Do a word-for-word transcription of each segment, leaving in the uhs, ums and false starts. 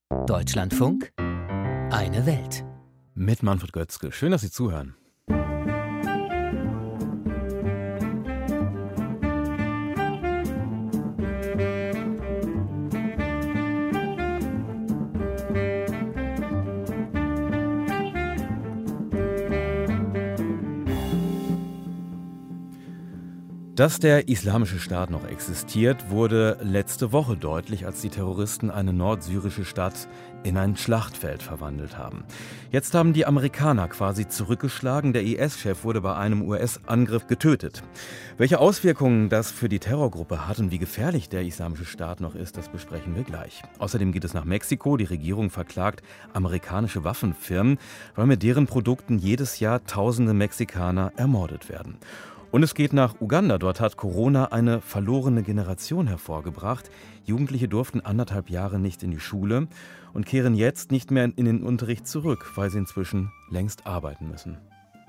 Deutschlandfunk, eine Welt. Mit Manfred Götzke. Schön, dass Sie zuhören. Dass der Islamische Staat noch existiert, wurde letzte Woche deutlich, als die Terroristen eine nordsyrische Stadt in ein Schlachtfeld verwandelt haben. Jetzt haben die Amerikaner quasi zurückgeschlagen. Der I S-Chef wurde bei einem U S-Angriff getötet. Welche Auswirkungen das für die Terrorgruppe hat und wie gefährlich der Islamische Staat noch ist, das besprechen wir gleich. Außerdem geht es nach Mexiko. Die Regierung verklagt amerikanische Waffenfirmen, weil mit deren Produkten jedes Jahr tausende Mexikaner ermordet werden. Und es geht nach Uganda. Dort hat Corona eine verlorene Generation hervorgebracht. Jugendliche durften anderthalb Jahre nicht in die Schule und kehren jetzt nicht mehr in den Unterricht zurück, weil sie inzwischen längst arbeiten müssen.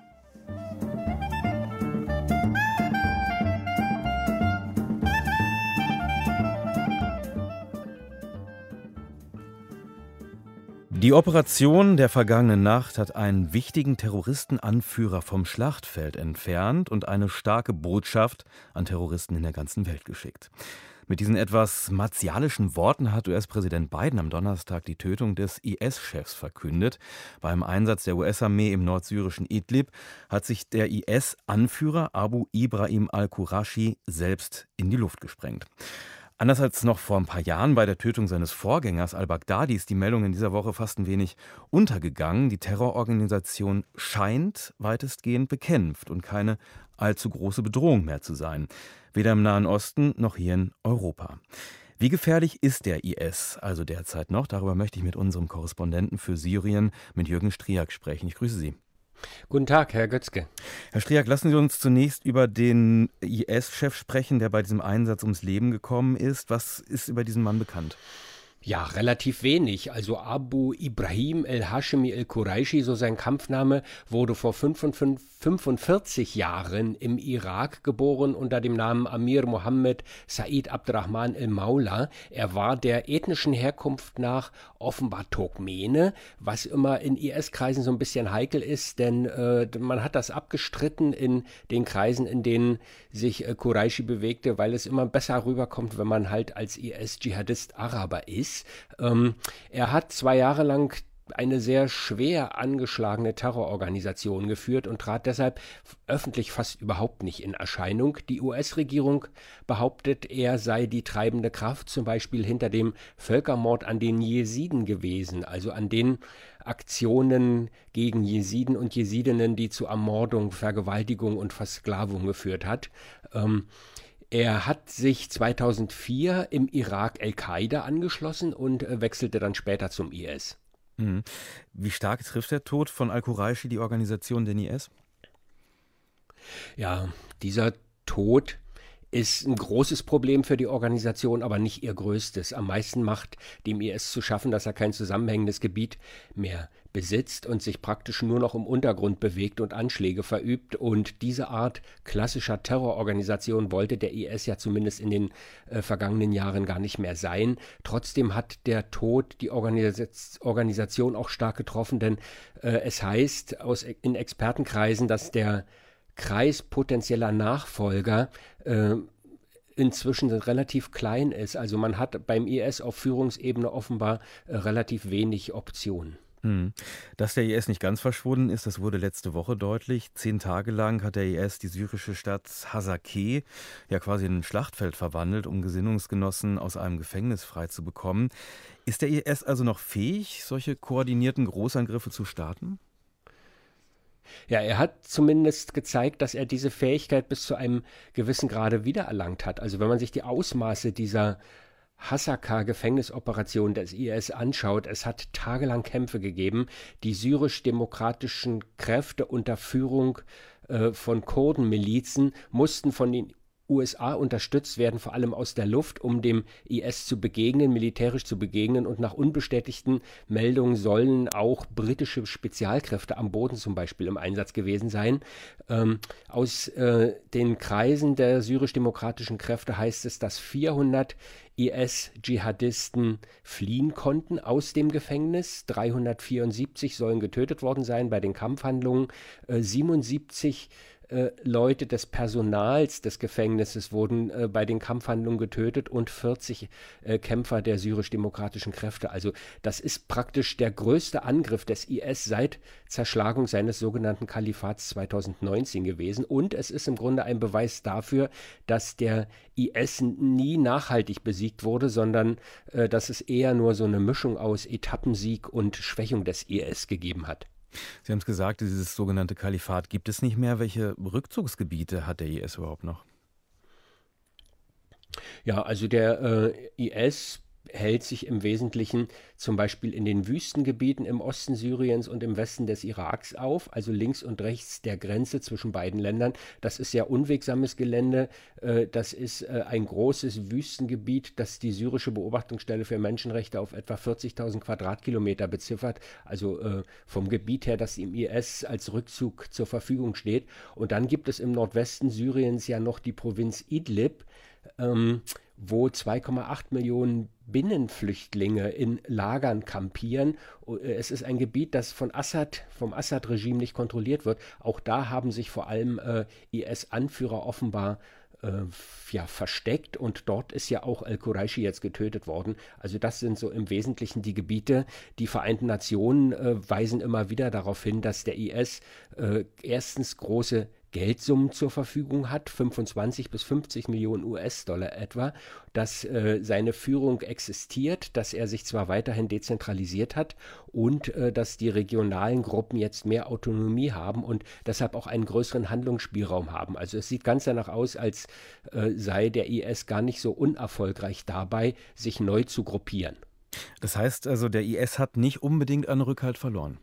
Die Operation der vergangenen Nacht hat einen wichtigen Terroristenanführer vom Schlachtfeld entfernt und eine starke Botschaft an Terroristen in der ganzen Welt geschickt. Mit diesen etwas martialischen Worten hat U S-Präsident Biden am Donnerstag die Tötung des I S-Chefs verkündet. Beim Einsatz der U S-Armee im nordsyrischen Idlib hat sich der I S-Anführer Abu Ibrahim al-Qurashi selbst in die Luft gesprengt. Anders als noch vor ein paar Jahren bei der Tötung seines Vorgängers al-Baghdadi ist die Meldung in dieser Woche fast ein wenig untergegangen. Die Terrororganisation scheint weitestgehend bekämpft und keine allzu große Bedrohung mehr zu sein. Weder im Nahen Osten noch hier in Europa. Wie gefährlich ist der I S also derzeit noch? Darüber möchte ich mit unserem Korrespondenten für Syrien, mit Jürgen Striak, sprechen. Ich grüße Sie. Guten Tag, Herr Götzke. Herr Striak, lassen Sie uns zunächst über den I S-Chef sprechen, der bei diesem Einsatz ums Leben gekommen ist. Was ist über diesen Mann bekannt? Ja, relativ wenig. Also Abu Ibrahim el-Hashemi el-Quraishi, so sein Kampfname, wurde vor fünfundvierzig Jahren im Irak geboren unter dem Namen Amir Mohammed Said Abdurrahman el-Maula. Er war der ethnischen Herkunft nach offenbar Turkmene, was immer in I S-Kreisen so ein bisschen heikel ist, denn äh, man hat das abgestritten in den Kreisen, in denen sich äh, Quraishi bewegte, weil es immer besser rüberkommt, wenn man halt als I S-Dschihadist Araber ist. Ähm, er hat zwei Jahre lang eine sehr schwer angeschlagene Terrororganisation geführt und trat deshalb öffentlich fast überhaupt nicht in Erscheinung. Die U S-Regierung behauptet, er sei die treibende Kraft, zum Beispiel hinter dem Völkermord an den Jesiden gewesen, also an den Aktionen gegen Jesiden und Jesidinnen, die zu Ermordung, Vergewaltigung und Versklavung geführt hat. Ähm, Er hat sich zweitausendvier im Irak Al-Qaida angeschlossen und äh, wechselte dann später zum I S. Mhm. Wie stark trifft der Tod von al-Quraishi die Organisation den I S? Ja, dieser Tod ist ein großes Problem für die Organisation, aber nicht ihr größtes. Am meisten macht dem I S zu schaffen, dass er kein zusammenhängendes Gebiet mehr besitzt und sich praktisch nur noch im Untergrund bewegt und Anschläge verübt. Und diese Art klassischer Terrororganisation wollte der I S ja zumindest in den äh, vergangenen Jahren gar nicht mehr sein. Trotzdem hat der Tod die Organis- Organisation auch stark getroffen, denn äh, es heißt aus, in Expertenkreisen, dass der Kreis potenzieller Nachfolger äh, inzwischen relativ klein ist. Also man hat beim I S auf Führungsebene offenbar äh, relativ wenig Optionen. Dass der I S nicht ganz verschwunden ist, das wurde letzte Woche deutlich. Zehn Tage lang hat der I S die syrische Stadt Hasakeh ja quasi in ein Schlachtfeld verwandelt, um Gesinnungsgenossen aus einem Gefängnis frei zu bekommen. Ist der I S also noch fähig, solche koordinierten Großangriffe zu starten? Ja, er hat zumindest gezeigt, dass er diese Fähigkeit bis zu einem gewissen Grade wiedererlangt hat. Also wenn man sich die Ausmaße dieser Hasaka-Gefängnisoperation des I S anschaut, es hat tagelang Kämpfe gegeben. Die syrisch-demokratischen Kräfte unter Führung äh, von Kurdenmilizen mussten von den U S A unterstützt werden, vor allem aus der Luft, um dem I S zu begegnen, militärisch zu begegnen. Und nach unbestätigten Meldungen sollen auch britische Spezialkräfte am Boden zum Beispiel im Einsatz gewesen sein. Ähm, aus äh, den Kreisen der syrisch-demokratischen Kräfte heißt es, dass vierhundert I S-Dschihadisten fliehen konnten aus dem Gefängnis. dreihundertvierundsiebzig sollen getötet worden sein bei den Kampfhandlungen. Äh, siebenundsiebzig äh, Leute des Personals des Gefängnisses wurden äh, bei den Kampfhandlungen getötet und vierzig äh, Kämpfer der syrisch-demokratischen Kräfte. Also das ist praktisch der größte Angriff des I S seit Zerschlagung seines sogenannten Kalifats zweitausendneunzehn gewesen. Und es ist im Grunde ein Beweis dafür, dass der I S nie nachhaltig besiegt wurde, sondern äh, dass es eher nur so eine Mischung aus Etappensieg und Schwächung des I S gegeben hat. Sie haben es gesagt, dieses sogenannte Kalifat gibt es nicht mehr. Welche Rückzugsgebiete hat der I S überhaupt noch? Ja, also der äh, I S hält sich im Wesentlichen zum Beispiel in den Wüstengebieten im Osten Syriens und im Westen des Iraks auf, also links und rechts der Grenze zwischen beiden Ländern. Das ist sehr unwegsames Gelände. Äh, das ist äh, ein großes Wüstengebiet, das die syrische Beobachtungsstelle für Menschenrechte auf etwa vierzigtausend Quadratkilometer beziffert, also äh, vom Gebiet her, das im I S als Rückzug zur Verfügung steht. Und dann gibt es im Nordwesten Syriens ja noch die Provinz Idlib, ähm, wo zwei Komma acht Millionen Binnenflüchtlinge in Lagern kampieren. Es ist ein Gebiet, das von Assad, vom Assad-Regime nicht kontrolliert wird. Auch da haben sich vor allem äh, I S-Anführer offenbar äh, ja, versteckt und dort ist ja auch al-Quraishi jetzt getötet worden. Also das sind so im Wesentlichen die Gebiete. Die Vereinten Nationen äh, weisen immer wieder darauf hin, dass der I S äh, erstens große Geldsummen zur Verfügung hat, fünfundzwanzig bis fünfzig Millionen U S-Dollar etwa, dass äh, seine Führung existiert, dass er sich zwar weiterhin dezentralisiert hat und äh, dass die regionalen Gruppen jetzt mehr Autonomie haben und deshalb auch einen größeren Handlungsspielraum haben. Also es sieht ganz danach aus, als äh, sei der I S gar nicht so unerfolgreich dabei, sich neu zu gruppieren. Das heißt also, der I S hat nicht unbedingt an Rückhalt verloren.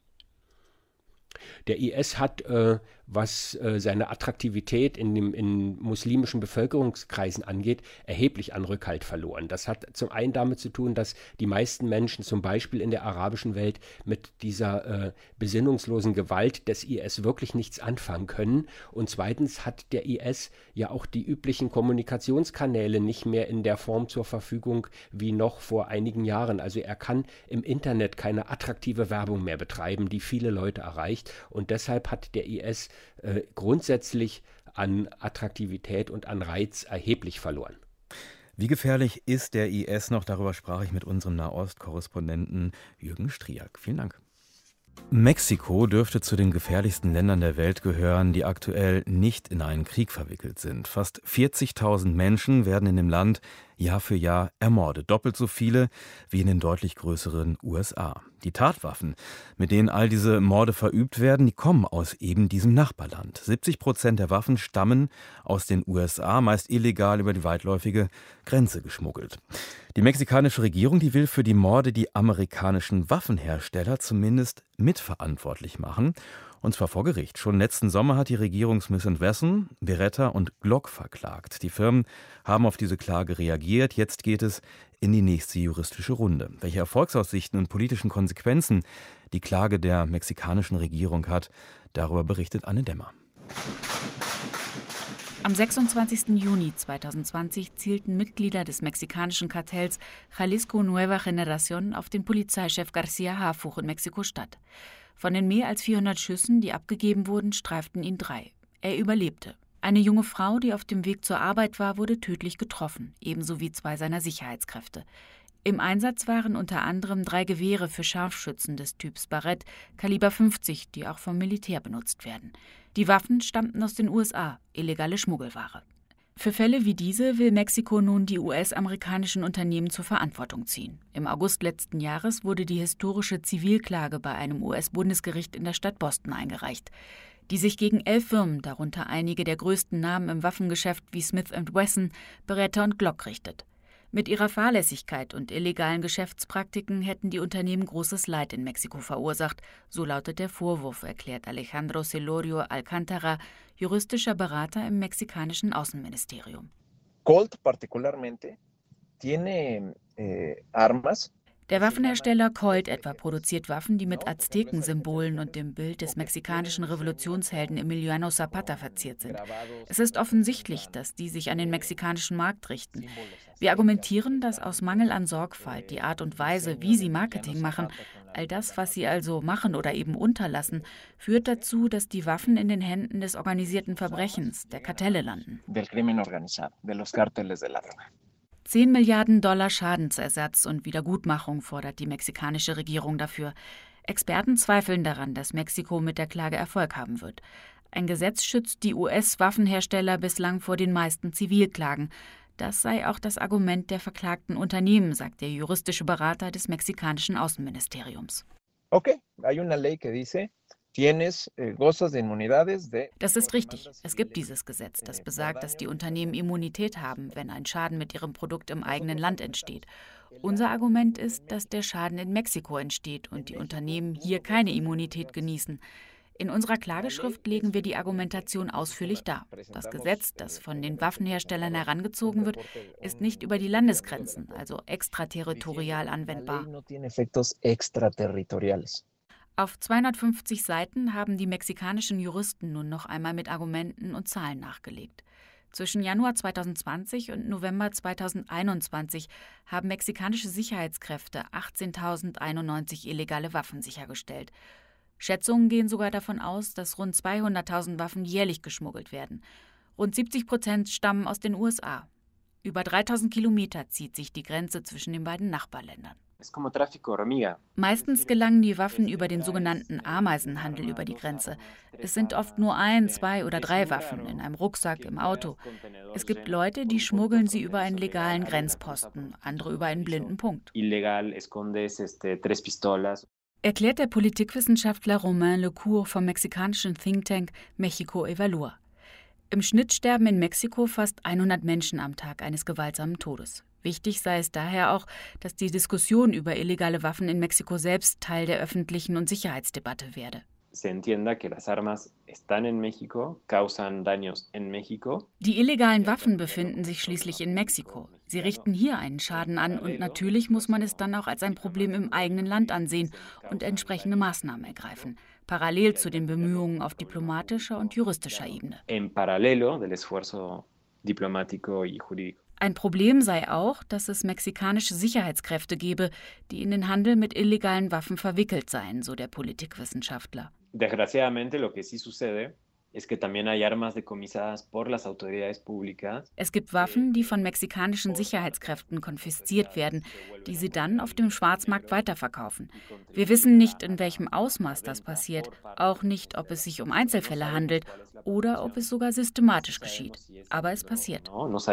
Der I S hat, äh, was äh, seine Attraktivität in, dem, in muslimischen Bevölkerungskreisen angeht, erheblich an Rückhalt verloren. Das hat zum einen damit zu tun, dass die meisten Menschen zum Beispiel in der arabischen Welt mit dieser äh, besinnungslosen Gewalt des I S wirklich nichts anfangen können. Und zweitens hat der I S ja auch die üblichen Kommunikationskanäle nicht mehr in der Form zur Verfügung wie noch vor einigen Jahren. Also er kann im Internet keine attraktive Werbung mehr betreiben, die viele Leute erreicht. Und deshalb hat der I S äh, grundsätzlich an Attraktivität und an Reiz erheblich verloren. Wie gefährlich ist der I S noch? Darüber sprach ich mit unserem Nahost-Korrespondenten Jürgen Striak. Vielen Dank. Mexiko dürfte zu den gefährlichsten Ländern der Welt gehören, die aktuell nicht in einen Krieg verwickelt sind. Fast vierzigtausend Menschen werden in dem Land Jahr für Jahr ermordet. Doppelt so viele wie in den deutlich größeren U S A. Die Tatwaffen, mit denen all diese Morde verübt werden, die kommen aus eben diesem Nachbarland. siebzig Prozent der Waffen stammen aus den U S A, meist illegal über die weitläufige Grenze geschmuggelt. Die mexikanische Regierung, die will für die Morde die amerikanischen Waffenhersteller zumindest mitverantwortlich machen. Und zwar vor Gericht. Schon letzten Sommer hat die Regierung Smith and Wesson, Beretta und Glock verklagt. Die Firmen haben auf diese Klage reagiert. Jetzt geht es in die nächste juristische Runde. Welche Erfolgsaussichten und politischen Konsequenzen die Klage der mexikanischen Regierung hat, darüber berichtet Anne Dämmer. Am sechsundzwanzigsten Juni zweitausendzwanzig zielten Mitglieder des mexikanischen Kartells Jalisco Nueva Generación auf den Polizeichef García Harfuch in Mexiko-Stadt. Von den mehr als vierhundert Schüssen, die abgegeben wurden, streiften ihn drei. Er überlebte. Eine junge Frau, die auf dem Weg zur Arbeit war, wurde tödlich getroffen, ebenso wie zwei seiner Sicherheitskräfte. Im Einsatz waren unter anderem drei Gewehre für Scharfschützen des Typs Barrett, Kaliber fünfzig, die auch vom Militär benutzt werden. Die Waffen stammten aus den U S A, illegale Schmuggelware. Für Fälle wie diese will Mexiko nun die U S-amerikanischen Unternehmen zur Verantwortung ziehen. Im August letzten Jahres wurde die historische Zivilklage bei einem U S-Bundesgericht in der Stadt Boston eingereicht, die sich gegen elf Firmen, darunter einige der größten Namen im Waffengeschäft wie Smith and Wesson, Beretta und Glock richtet. Mit ihrer Fahrlässigkeit und illegalen Geschäftspraktiken hätten die Unternehmen großes Leid in Mexiko verursacht, so lautet der Vorwurf, erklärt Alejandro Celorio Alcántara, juristischer Berater im mexikanischen Außenministerium. Colt particularmente tiene eh, armas. Der Waffenhersteller Colt etwa produziert Waffen, die mit Aztekensymbolen und dem Bild des mexikanischen Revolutionshelden Emiliano Zapata verziert sind. Es ist offensichtlich, dass die sich an den mexikanischen Markt richten. Wir argumentieren, dass aus Mangel an Sorgfalt die Art und Weise, wie sie Marketing machen, all das, was sie also machen oder eben unterlassen, führt dazu, dass die Waffen in den Händen des organisierten Verbrechens, der Kartelle landen. Zehn Milliarden Dollar Schadensersatz und Wiedergutmachung fordert die mexikanische Regierung dafür. Experten zweifeln daran, dass Mexiko mit der Klage Erfolg haben wird. Ein Gesetz schützt die U S-Waffenhersteller bislang vor den meisten Zivilklagen. Das sei auch das Argument der verklagten Unternehmen, sagt der juristische Berater des mexikanischen Außenministeriums. Okay, hay una ley que dice Tienes, eh, gozas de inmunidades de... Das ist richtig. Es gibt dieses Gesetz, das besagt, dass die Unternehmen Immunität haben, wenn ein Schaden mit ihrem Produkt im eigenen Land entsteht. Unser Argument ist, dass der Schaden in Mexiko entsteht und die Unternehmen hier keine Immunität genießen. In unserer Klageschrift legen wir die Argumentation ausführlich dar. Das Gesetz, das von den Waffenherstellern herangezogen wird, ist nicht über die Landesgrenzen, also extraterritorial anwendbar. Auf zweihundertfünfzig Seiten haben die mexikanischen Juristen nun noch einmal mit Argumenten und Zahlen nachgelegt. Zwischen Januar zweitausendzwanzig und November zweitausendeinundzwanzig haben mexikanische Sicherheitskräfte achtzehntausendeinundneunzig illegale Waffen sichergestellt. Schätzungen gehen sogar davon aus, dass rund zweihunderttausend Waffen jährlich geschmuggelt werden. Rund siebzig Prozent stammen aus den U S A. Über dreitausend Kilometer zieht sich die Grenze zwischen den beiden Nachbarländern. Meistens gelangen die Waffen über den sogenannten Ameisenhandel über die Grenze. Es sind oft nur ein, zwei oder drei Waffen in einem Rucksack, im Auto. Es gibt Leute, die schmuggeln sie über einen legalen Grenzposten, andere über einen blinden Punkt. Erklärt der Politikwissenschaftler Romain Lecour vom mexikanischen Think Tank Mexico Evalúa. Im Schnitt sterben in Mexiko fast hundert Menschen am Tag eines gewaltsamen Todes. Wichtig sei es daher auch, dass die Diskussion über illegale Waffen in Mexiko selbst Teil der öffentlichen und Sicherheitsdebatte werde. Die illegalen Waffen befinden sich schließlich in Mexiko. Sie richten hier einen Schaden an und natürlich muss man es dann auch als ein Problem im eigenen Land ansehen und entsprechende Maßnahmen ergreifen. Parallel zu den Bemühungen auf diplomatischer und juristischer Ebene. Ein Problem sei auch, dass es mexikanische Sicherheitskräfte gebe, die in den Handel mit illegalen Waffen verwickelt seien, so der Politikwissenschaftler. Es gibt Waffen, die von mexikanischen Sicherheitskräften konfisziert werden, die sie dann auf dem Schwarzmarkt weiterverkaufen. Wir wissen nicht, in welchem Ausmaß das passiert, auch nicht, ob es sich um Einzelfälle handelt oder ob es sogar systematisch geschieht. Aber es passiert.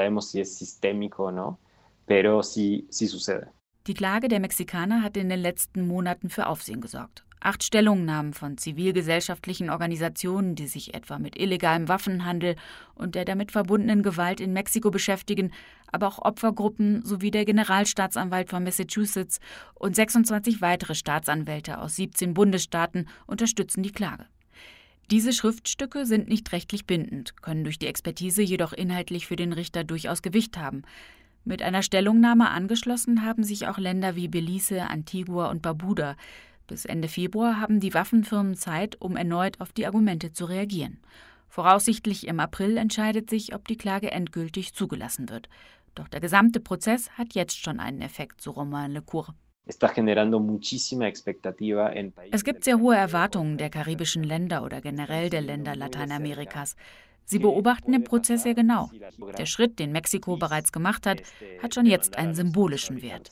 Die Klage der Mexikaner hat in den letzten Monaten für Aufsehen gesorgt. Acht Stellungnahmen von zivilgesellschaftlichen Organisationen, die sich etwa mit illegalem Waffenhandel und der damit verbundenen Gewalt in Mexiko beschäftigen, aber auch Opfergruppen sowie der Generalstaatsanwalt von Massachusetts und sechsundzwanzig weitere Staatsanwälte aus siebzehn Bundesstaaten unterstützen die Klage. Diese Schriftstücke sind nicht rechtlich bindend, können durch die Expertise jedoch inhaltlich für den Richter durchaus Gewicht haben. Mit einer Stellungnahme angeschlossen haben sich auch Länder wie Belize, Antigua und Barbuda. Bis Ende Februar haben die Waffenfirmen Zeit, um erneut auf die Argumente zu reagieren. Voraussichtlich im April entscheidet sich, ob die Klage endgültig zugelassen wird. Doch der gesamte Prozess hat jetzt schon einen Effekt, so Romain Lecour. Es gibt sehr hohe Erwartungen der karibischen Länder oder generell der Länder Lateinamerikas. Sie beobachten den Prozess sehr genau. Der Schritt, den Mexiko bereits gemacht hat, hat schon jetzt einen symbolischen Wert.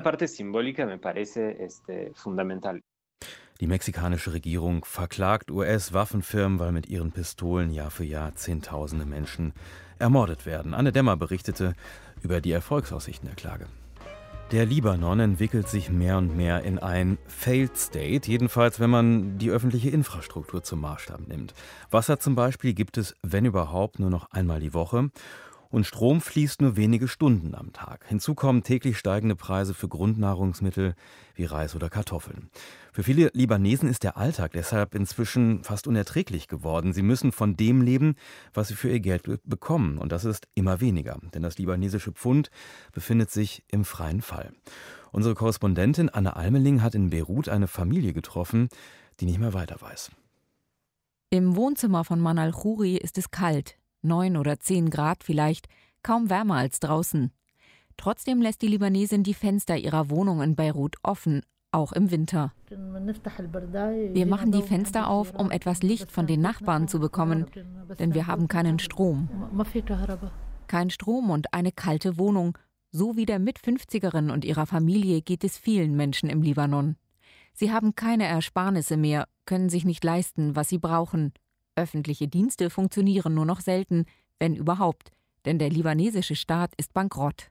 Die mexikanische Regierung verklagt U S-Waffenfirmen, weil mit ihren Pistolen Jahr für Jahr Zehntausende Menschen ermordet werden. Anne Dämmer berichtete über die Erfolgsaussichten der Klage. Der Libanon entwickelt sich mehr und mehr in ein Failed State, jedenfalls wenn man die öffentliche Infrastruktur zum Maßstab nimmt. Wasser zum Beispiel gibt es, wenn überhaupt, nur noch einmal die Woche. Und Strom fließt nur wenige Stunden am Tag. Hinzu kommen täglich steigende Preise für Grundnahrungsmittel wie Reis oder Kartoffeln. Für viele Libanesen ist der Alltag deshalb inzwischen fast unerträglich geworden. Sie müssen von dem leben, was sie für ihr Geld bekommen. Und das ist immer weniger, denn das libanesische Pfund befindet sich im freien Fall. Unsere Korrespondentin Anne Almeling hat in Beirut eine Familie getroffen, die nicht mehr weiter weiß. Im Wohnzimmer von Manal Khouri ist es kalt, neun oder zehn Grad vielleicht, kaum wärmer als draußen. Trotzdem lässt die Libanesin die Fenster ihrer Wohnung in Beirut offen, auch im Winter. Wir machen die Fenster auf, um etwas Licht von den Nachbarn zu bekommen, denn wir haben keinen Strom. Kein Strom und eine kalte Wohnung. So wie der Mitfünfzigerin und ihrer Familie geht es vielen Menschen im Libanon. Sie haben keine Ersparnisse mehr, können sich nicht leisten, was sie brauchen. Öffentliche Dienste funktionieren nur noch selten, wenn überhaupt. Denn der libanesische Staat ist bankrott.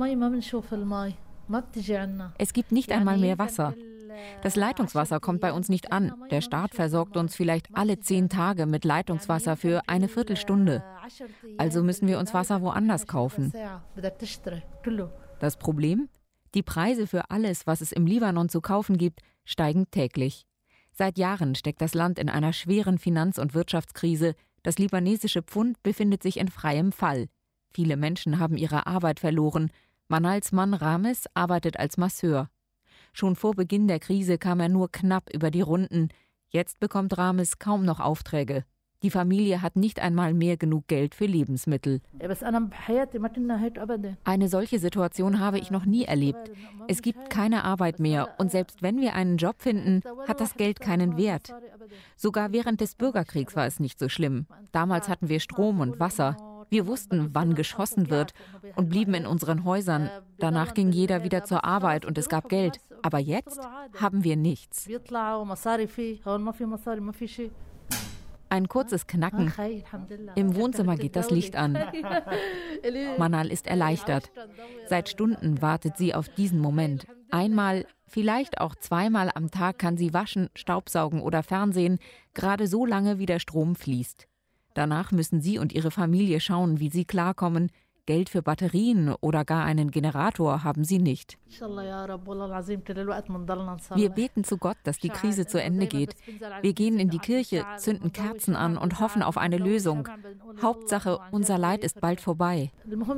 Es gibt nicht einmal mehr Wasser. Das Leitungswasser kommt bei uns nicht an. Der Staat versorgt uns vielleicht alle zehn Tage mit Leitungswasser für eine Viertelstunde. Also müssen wir uns Wasser woanders kaufen. Das Problem? Die Preise für alles, was es im Libanon zu kaufen gibt, steigen täglich. Seit Jahren steckt das Land in einer schweren Finanz- und Wirtschaftskrise. Das libanesische Pfund befindet sich in freiem Fall. Viele Menschen haben ihre Arbeit verloren. Manals Mann Rames arbeitet als Masseur. Schon vor Beginn der Krise kam er nur knapp über die Runden. Jetzt bekommt Rames kaum noch Aufträge. Die Familie hat nicht einmal mehr genug Geld für Lebensmittel. Eine solche Situation habe ich noch nie erlebt. Es gibt keine Arbeit mehr und selbst wenn wir einen Job finden, hat das Geld keinen Wert. Sogar während des Bürgerkriegs war es nicht so schlimm. Damals hatten wir Strom und Wasser. Wir wussten, wann geschossen wird und blieben in unseren Häusern. Danach ging jeder wieder zur Arbeit und es gab Geld. Aber jetzt haben wir nichts. Ein kurzes Knacken. Im Wohnzimmer geht das Licht an. Manal ist erleichtert. Seit Stunden wartet sie auf diesen Moment. Einmal, vielleicht auch zweimal am Tag kann sie waschen, staubsaugen oder fernsehen, gerade so lange, wie der Strom fließt. Danach müssen sie und ihre Familie schauen, wie sie klarkommen. Geld für Batterien oder gar einen Generator haben sie nicht. Wir beten zu Gott, dass die Krise zu Ende geht. Wir gehen in die Kirche, zünden Kerzen an und hoffen auf eine Lösung. Hauptsache, unser Leid ist bald vorbei.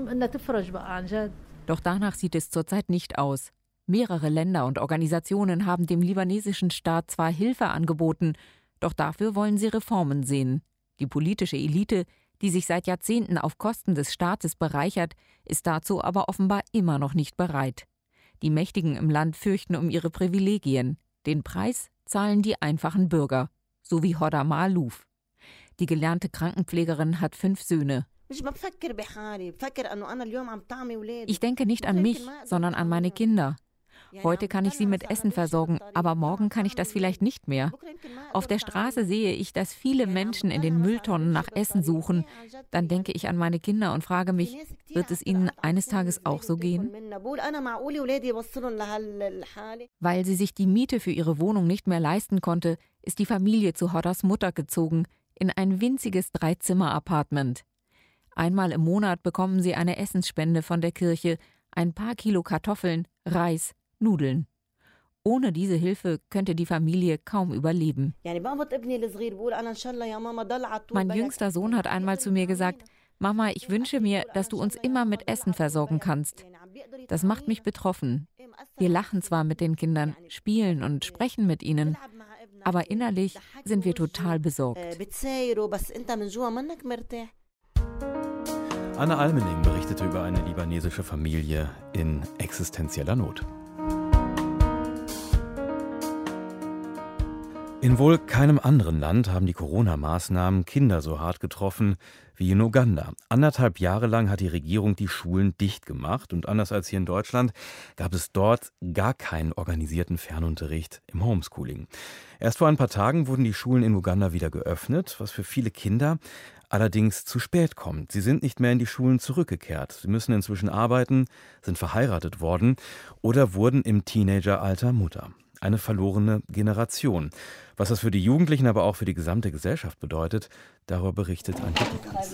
Doch danach sieht es zurzeit nicht aus. Mehrere Länder und Organisationen haben dem libanesischen Staat zwar Hilfe angeboten, doch dafür wollen sie Reformen sehen. Die politische Elite, die sich seit Jahrzehnten auf Kosten des Staates bereichert, ist dazu aber offenbar immer noch nicht bereit. Die Mächtigen im Land fürchten um ihre Privilegien. Den Preis zahlen die einfachen Bürger, so wie Hoda Malouf. Die gelernte Krankenpflegerin hat fünf Söhne. Ich denke nicht an mich, sondern an meine Kinder. Heute kann ich sie mit Essen versorgen, aber morgen kann ich das vielleicht nicht mehr. Auf der Straße sehe ich, dass viele Menschen in den Mülltonnen nach Essen suchen. Dann denke ich an meine Kinder und frage mich, wird es ihnen eines Tages auch so gehen? Weil sie sich die Miete für ihre Wohnung nicht mehr leisten konnte, ist die Familie zu Hodas Mutter gezogen, in ein winziges Dreizimmer-Appartement. Einmal im Monat bekommen sie eine Essensspende von der Kirche, ein paar Kilo Kartoffeln, Reis, Nudeln. Ohne diese Hilfe könnte die Familie kaum überleben. Mein jüngster Sohn hat einmal zu mir gesagt, Mama, ich wünsche mir, dass du uns immer mit Essen versorgen kannst. Das macht mich betroffen. Wir lachen zwar mit den Kindern, spielen und sprechen mit ihnen, aber innerlich sind wir total besorgt. Anne Almeling berichtete über eine libanesische Familie in existenzieller Not. In wohl keinem anderen Land haben die Corona-Maßnahmen Kinder so hart getroffen wie in Uganda. Anderthalb Jahre lang hat die Regierung die Schulen dicht gemacht und anders als hier in Deutschland gab es dort gar keinen organisierten Fernunterricht im Homeschooling. Erst vor ein paar Tagen wurden die Schulen in Uganda wieder geöffnet, was für viele Kinder allerdings zu spät kommt. Sie sind nicht mehr in die Schulen zurückgekehrt. Sie müssen inzwischen arbeiten, sind verheiratet worden oder wurden im Teenageralter Mutter. Eine verlorene Generation. Was das für die Jugendlichen, aber auch für die gesamte Gesellschaft bedeutet, darüber berichtet Antje Diekens.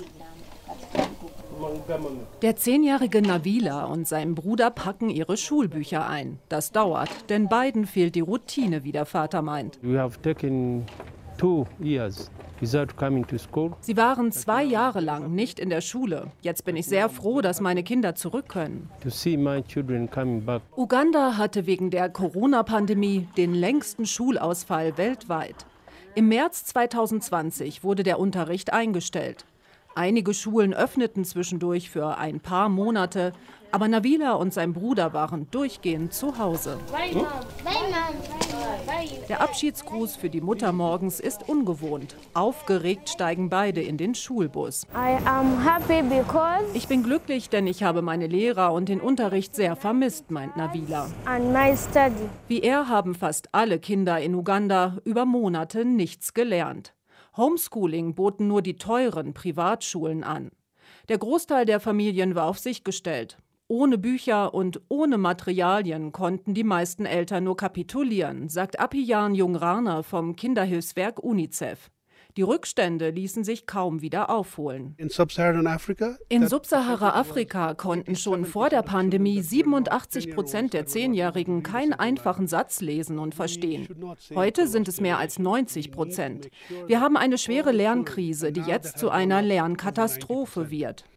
Der zehnjährige Nabila und sein Bruder packen ihre Schulbücher ein. Das dauert, denn beiden fehlt die Routine, wie der Vater meint. We have taken Sie waren zwei Jahre lang nicht in der Schule. Jetzt bin ich sehr froh, dass meine Kinder zurück können. Uganda hatte wegen der Corona-Pandemie den längsten Schulausfall weltweit. Im März zweitausendzwanzig wurde der Unterricht eingestellt. Einige Schulen öffneten zwischendurch für ein paar Monate, aber Nabila und sein Bruder waren durchgehend zu Hause. Der Abschiedsgruß für die Mutter morgens ist ungewohnt. Aufgeregt steigen beide in den Schulbus. Ich bin glücklich, denn ich habe meine Lehrer und den Unterricht sehr vermisst, meint Nabila. Wie er haben fast alle Kinder in Uganda über Monate nichts gelernt. Homeschooling boten nur die teuren Privatschulen an. Der Großteil der Familien war auf sich gestellt. Ohne Bücher und ohne Materialien konnten die meisten Eltern nur kapitulieren, sagt Apiyan Jungrana vom Kinderhilfswerk UNICEF. Die Rückstände ließen sich kaum wieder aufholen. In Subsahara-Afrika konnten schon vor der Pandemie siebenundachtzig Prozent der Zehnjährigen keinen einfachen Satz lesen und verstehen. Heute sind es mehr als neunzig Prozent. Wir haben eine schwere Lernkrise, die jetzt zu einer Lernkatastrophe wird.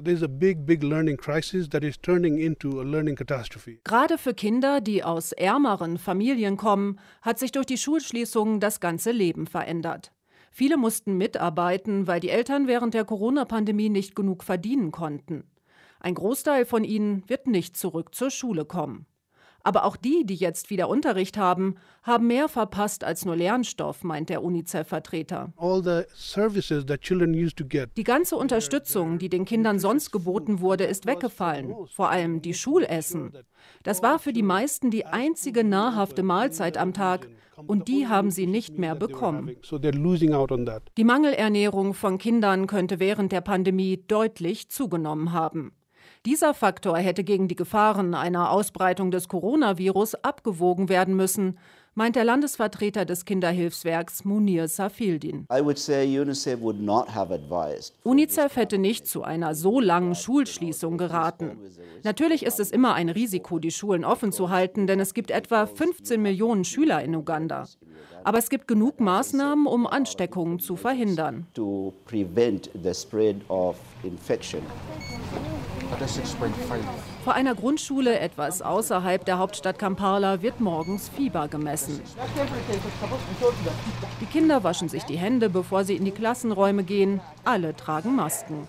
Gerade für Kinder, die aus ärmeren Familien kommen, hat sich durch die Schulschließungen das ganze Leben verändert. Viele mussten mitarbeiten, weil die Eltern während der Corona-Pandemie nicht genug verdienen konnten. Ein Großteil von ihnen wird nicht zurück zur Schule kommen. Aber auch die, die jetzt wieder Unterricht haben, haben mehr verpasst als nur Lernstoff, meint der UNICEF-Vertreter. Die ganze Unterstützung, die den Kindern sonst geboten wurde, ist weggefallen. Vor allem die Schulessen. Das war für die meisten die einzige nahrhafte Mahlzeit am Tag. Und die haben sie nicht mehr bekommen. Die Mangelernährung von Kindern könnte während der Pandemie deutlich zugenommen haben. Dieser Faktor hätte gegen die Gefahren einer Ausbreitung des Coronavirus abgewogen werden müssen, meint der Landesvertreter des Kinderhilfswerks Munir Safieldin. UNICEF hätte nicht zu einer so langen Schulschließung geraten. Natürlich ist es immer ein Risiko, die Schulen offen zu halten, denn es gibt etwa fünfzehn Millionen Schüler in Uganda. Aber es gibt genug Maßnahmen, um Ansteckungen zu verhindern. Vor einer Grundschule etwas außerhalb der Hauptstadt Kampala wird morgens Fieber gemessen. Die Kinder waschen sich die Hände, bevor sie in die Klassenräume gehen. Alle tragen Masken.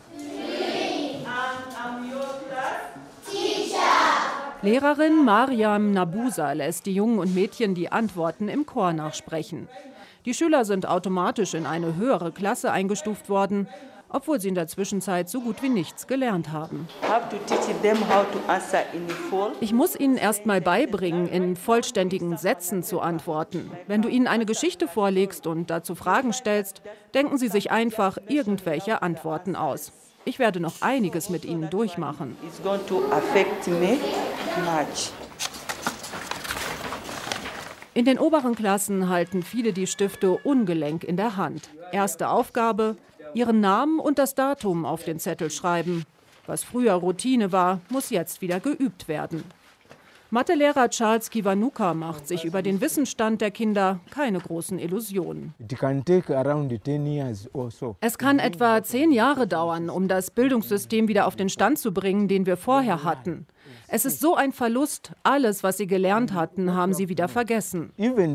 Lehrerin Mariam Nabusa lässt die Jungen und Mädchen die Antworten im Chor nachsprechen. Die Schüler sind automatisch in eine höhere Klasse eingestuft worden, obwohl sie in der Zwischenzeit so gut wie nichts gelernt haben. Ich muss ihnen erst mal beibringen, in vollständigen Sätzen zu antworten. Wenn du ihnen eine Geschichte vorlegst und dazu Fragen stellst, denken sie sich einfach irgendwelche Antworten aus. Ich werde noch einiges mit ihnen durchmachen. In den oberen Klassen halten viele die Stifte ungelenk in der Hand. Erste Aufgabe: ihren Namen und das Datum auf den Zettel schreiben. Was früher Routine war, muss jetzt wieder geübt werden. Mathelehrer Charles Kiwanuka macht sich über den Wissensstand der Kinder keine großen Illusionen. Es kann etwa zehn Jahre dauern, um das Bildungssystem wieder auf den Stand zu bringen, den wir vorher hatten. Es ist so ein Verlust. Alles, was sie gelernt hatten, haben sie wieder vergessen.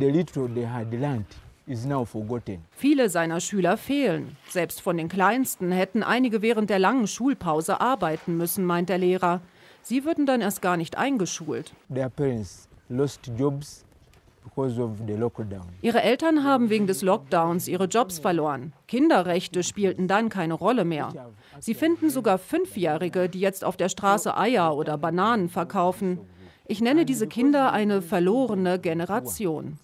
Viele seiner Schüler fehlen. Selbst von den Kleinsten hätten einige während der langen Schulpause arbeiten müssen, meint der Lehrer. Sie würden dann erst gar nicht eingeschult. Ihre Eltern haben wegen des Lockdowns ihre Jobs verloren. Kinderrechte spielten dann keine Rolle mehr. Sie finden sogar Fünfjährige, die jetzt auf der Straße Eier oder Bananen verkaufen. Ich nenne diese Kinder eine verlorene Generation.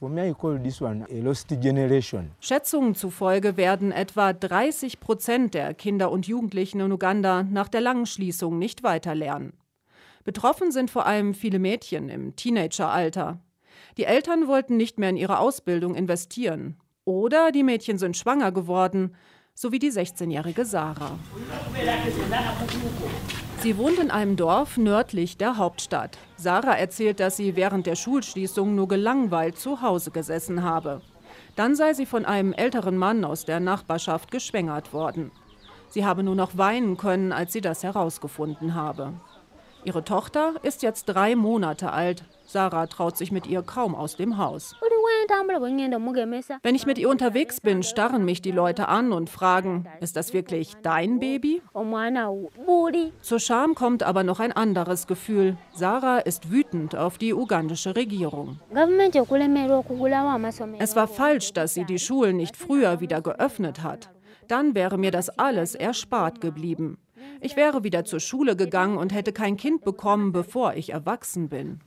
Schätzungen zufolge werden etwa dreißig Prozent der Kinder und Jugendlichen in Uganda nach der langen Schließung nicht weiterlernen. Betroffen sind vor allem viele Mädchen im Teenageralter. Die Eltern wollten nicht mehr in ihre Ausbildung investieren. Oder die Mädchen sind schwanger geworden, so wie die sechzehnjährige Sarah. Sie wohnt in einem Dorf nördlich der Hauptstadt. Sarah erzählt, dass sie während der Schulschließung nur gelangweilt zu Hause gesessen habe. Dann sei sie von einem älteren Mann aus der Nachbarschaft geschwängert worden. Sie habe nur noch weinen können, als sie das herausgefunden habe. Ihre Tochter ist jetzt drei Monate alt. Sarah traut sich mit ihr kaum aus dem Haus. Wenn ich mit ihr unterwegs bin, starren mich die Leute an und fragen, ist das wirklich dein Baby? Zur Scham kommt aber noch ein anderes Gefühl. Sarah ist wütend auf die ugandische Regierung. Es war falsch, dass sie die Schulen nicht früher wieder geöffnet hat. Dann wäre mir das alles erspart geblieben. Ich wäre wieder zur Schule gegangen und hätte kein Kind bekommen, bevor ich erwachsen bin.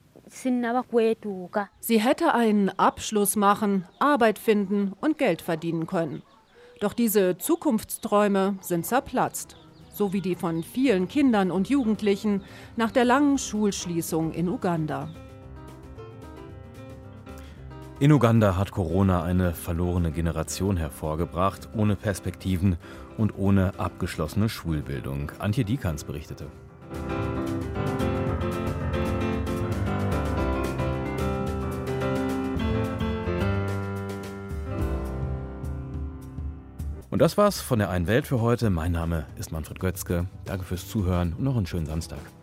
Sie hätte einen Abschluss machen, Arbeit finden und Geld verdienen können. Doch diese Zukunftsträume sind zerplatzt, so wie die von vielen Kindern und Jugendlichen nach der langen Schulschließung in Uganda. In Uganda hat Corona eine verlorene Generation hervorgebracht, ohne Perspektiven und ohne abgeschlossene Schulbildung. Antje Dieckans berichtete. Und das war's von der einen Welt für heute. Mein Name ist Manfred Götzke. Danke fürs Zuhören und noch einen schönen Samstag.